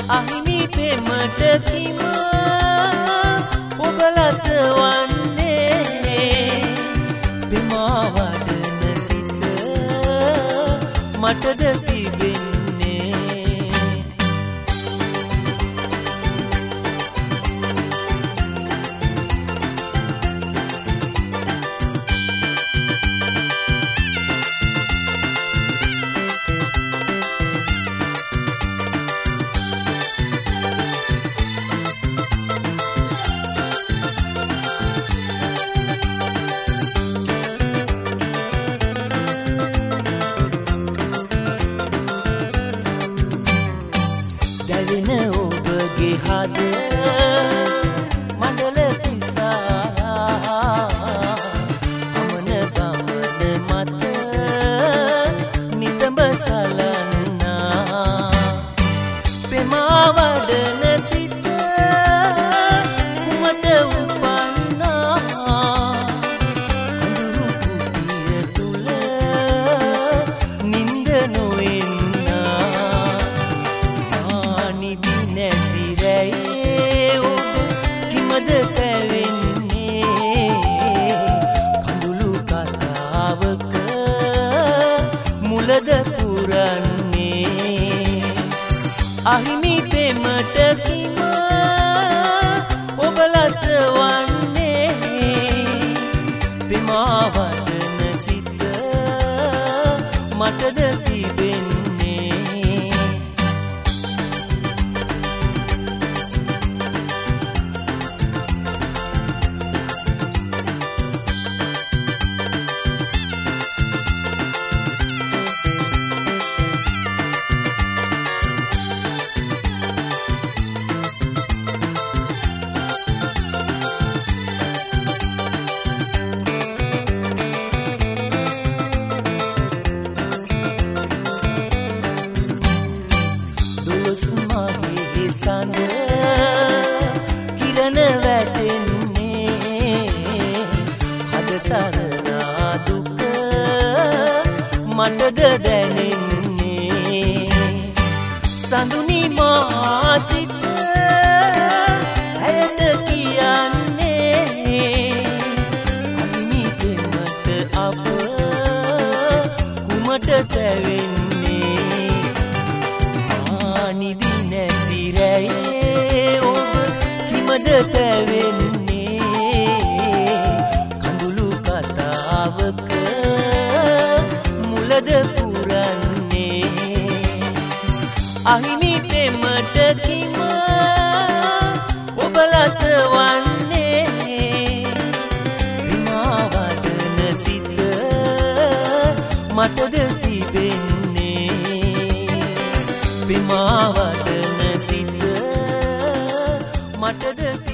අහිමි පෙමට කිම ඔබලත වන්නේ පෙමා වඩන සිත මටද තිබෙන්නේ දැවෙන ඔබගේ හද මඩල සිසා අමන ගමන මත නිතඹ සලන්නා පෙමා වඩන සිත කුමට උපන්නා අඳුරු කුටිය තුල නින්ද නොෙන්නා නිදි නැති රැයේ ඔබ කිමද පැවෙන්නේ කඳුළු කතාවක මුලද පුරන්නේ අහිමි පෙමට කිම ඔබලත වන්නේ පෙමා වඩන සිත මටද තිබෙන්නේ මගේ සඳ කිරණ වැටෙන්නේ හද සරණා දුක මටද දැනෙන්නේ සඳුනි මා සිත ඇයට කියන්නේ අහිමි පෙමට අප කුමට තැවෙන්නේ නිදි නැති රැයේ ඔබ කිමද තැවෙන්නේ කඳුළු කතාවක මුලද පුරන්නේ අහිමි පෙමට කිම ඔබලත වන්නේ පෙමා වඩන සිත මටද තිබෙන්නේ පෙමා වඩන සිත මටද